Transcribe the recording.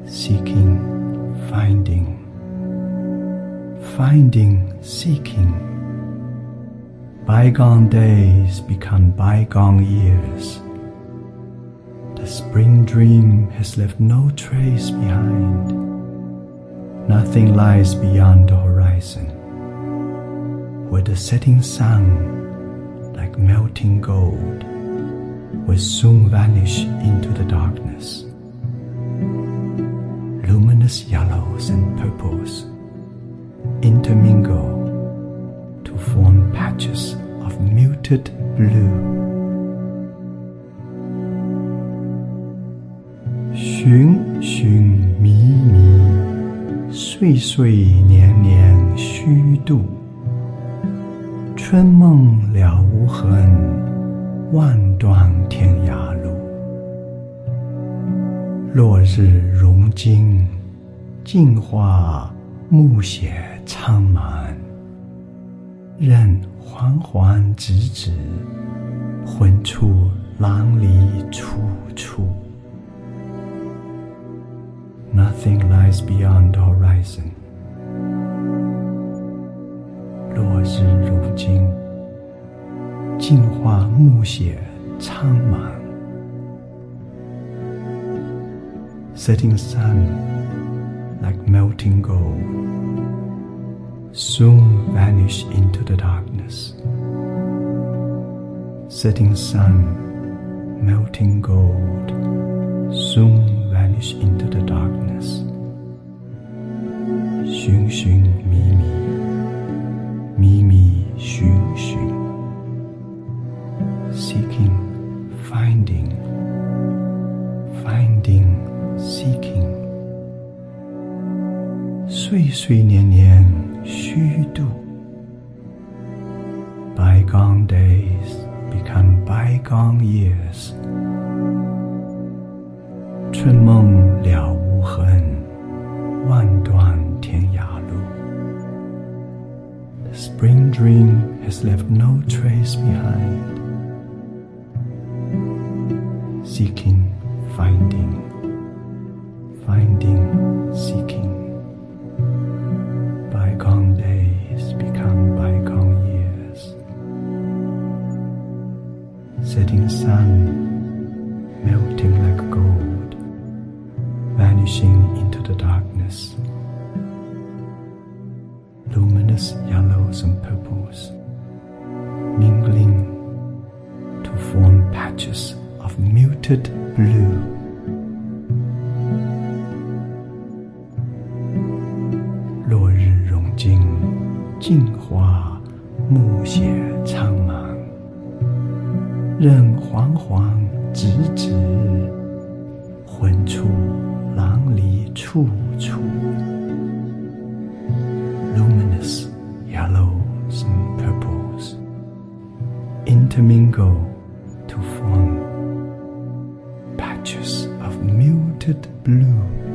seeking, finding, finding, seeking. Bygone days become bygone years. The spring dream has left no trace behind. Nothing lies beyond the horizon, where the setting sun, like melting gold, will soon vanish into the darkness. Luminous yellows and purples intermingle to form patches of muted blue. 寻寻觅觅，岁岁年年虚度。春梦了无痕，万段天涯路。落日融金，镜花暮写苍茫。任缓缓直直，魂处郎离处处。Nothing lies beyond the horizon. 落日如金，镜花暮写苍茫。Setting sun, like melting gold, soon vanish into the darkness. Setting sun, melting gold, soon vanish into the darkness. 寻寻觅觅，觅觅寻寻。Seeking, finding, finding, seeking. 岁岁年年虚度。Bygone days become bygone years. 春梦了无痕，万段天涯路。The spring dream has left no trace behind. Seeking, finding, finding, seeking. Bygone days become bygone years. Setting sun, melting like gold, vanishing into the darkness. Luminous yellows and purples mingling to form patches of muted blue. 落日融金，镜花暮写苍茫。任缓缓直直，魂处郎离处处。Luminous yellows and purples intermingle to form patches of muted blue.